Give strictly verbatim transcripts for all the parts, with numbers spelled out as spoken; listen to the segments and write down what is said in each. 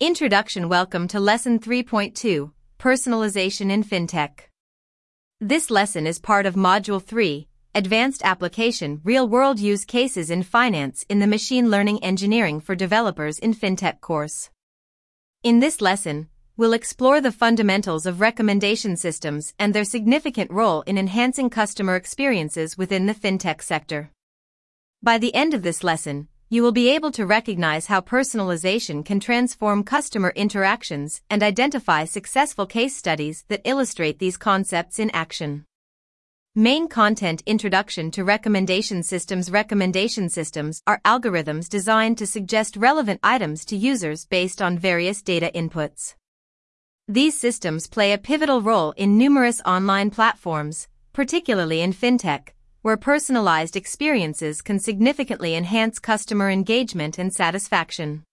Introduction. Welcome to Lesson three point two, Personalization in FinTech. This lesson is part of Module three, Advanced Application Real-World Use Cases in Finance in the Machine Learning Engineering for Developers in FinTech course. In this lesson, we'll explore the fundamentals of recommendation systems and their significant role in enhancing customer experiences within the FinTech sector. By the end of this lesson, you will be able to recognize how personalization can transform customer interactions and identify successful case studies that illustrate these concepts in action. Main content. Introduction to recommendation systems. Recommendation systems are algorithms designed to suggest relevant items to users based on various data inputs. These systems play a pivotal role in numerous online platforms, particularly in FinTech, where personalized experiences can significantly enhance customer engagement and satisfaction.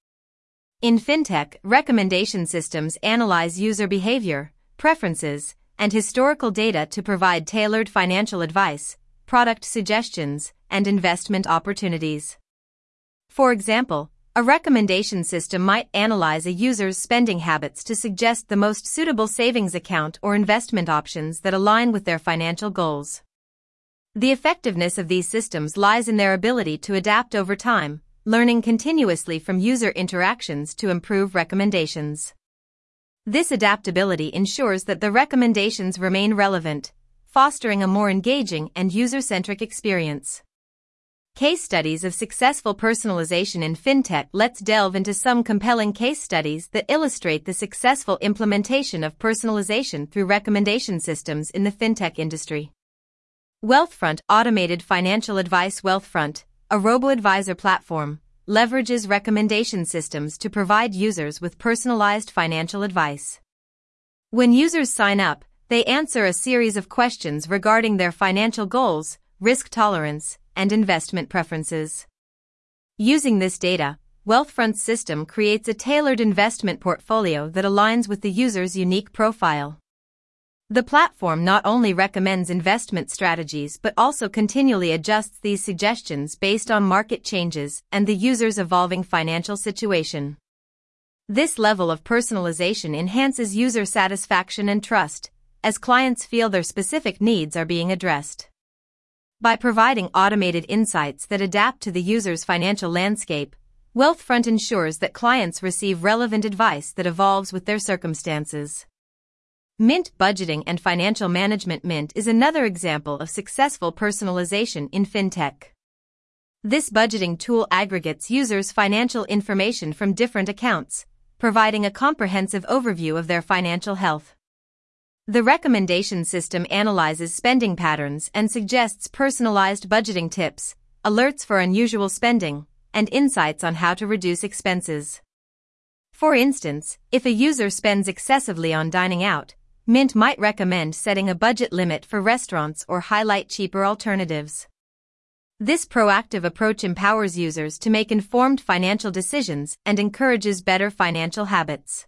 In FinTech, recommendation systems analyze user behavior, preferences, and historical data to provide tailored financial advice, product suggestions, and investment opportunities. For example, a recommendation system might analyze a user's spending habits to suggest the most suitable savings account or investment options that align with their financial goals. The effectiveness of these systems lies in their ability to adapt over time, learning continuously from user interactions to improve recommendations. This adaptability ensures that the recommendations remain relevant, fostering a more engaging and user-centric experience. Case studies of successful personalization in FinTech. Let's delve into some compelling case studies that illustrate the successful implementation of personalization through recommendation systems in the FinTech industry. Wealthfront Automated Financial Advice. Wealthfront, a robo-advisor platform, leverages recommendation systems to provide users with personalized financial advice. When users sign up, they answer a series of questions regarding their financial goals, risk tolerance, and investment preferences. Using this data, Wealthfront's system creates a tailored investment portfolio that aligns with the user's unique profile. The platform not only recommends investment strategies but also continually adjusts these suggestions based on market changes and the user's evolving financial situation. This level of personalization enhances user satisfaction and trust, as clients feel their specific needs are being addressed. By providing automated insights that adapt to the user's financial landscape, Wealthfront ensures that clients receive relevant advice that evolves with their circumstances. Mint Budgeting and Financial Management. Mint is another example of successful personalization in FinTech. This budgeting tool aggregates users' financial information from different accounts, providing a comprehensive overview of their financial health. The recommendation system analyzes spending patterns and suggests personalized budgeting tips, alerts for unusual spending, and insights on how to reduce expenses. For instance, if a user spends excessively on dining out, Mint might recommend setting a budget limit for restaurants or highlight cheaper alternatives. This proactive approach empowers users to make informed financial decisions and encourages better financial habits.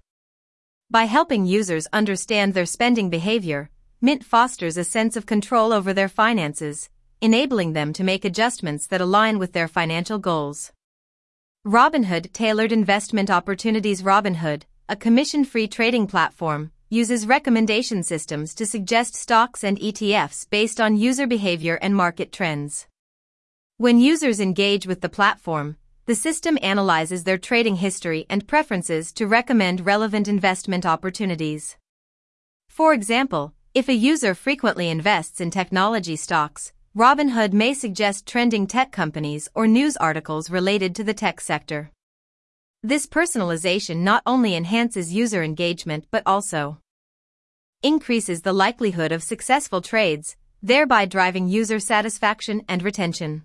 By helping users understand their spending behavior, Mint fosters a sense of control over their finances, enabling them to make adjustments that align with their financial goals. Robinhood Tailored Investment Opportunities. Robinhood, a commission-free trading platform, uses recommendation systems to suggest stocks and E T Fs based on user behavior and market trends. When users engage with the platform, the system analyzes their trading history and preferences to recommend relevant investment opportunities. For example, if a user frequently invests in technology stocks, Robinhood may suggest trending tech companies or news articles related to the tech sector. This personalization not only enhances user engagement but also increases the likelihood of successful trades, thereby driving user satisfaction and retention.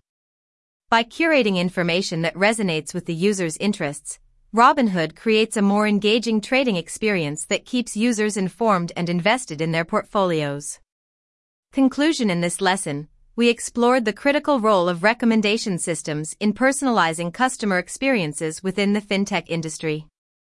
By curating information that resonates with the user's interests, Robinhood creates a more engaging trading experience that keeps users informed and invested in their portfolios. Conclusion. In this lesson, we explored the critical role of recommendation systems in personalizing customer experiences within the FinTech industry.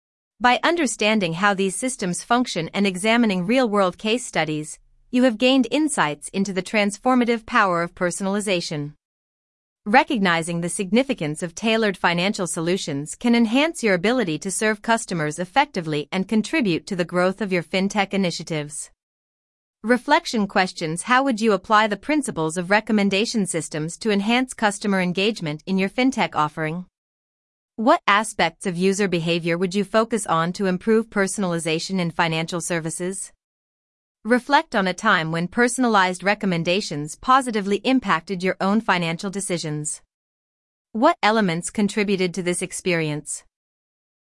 By understanding how these systems function and examining real-world case studies, you have gained insights into the transformative power of personalization. Recognizing the significance of tailored financial solutions can enhance your ability to serve customers effectively and contribute to the growth of your fintech initiatives. Reflection questions: how would you apply the principles of recommendation systems to enhance customer engagement in your fintech offering? What aspects of user behavior would you focus on to improve personalization in financial services? Reflect on a time when personalized recommendations positively impacted your own financial decisions. What elements contributed to this experience?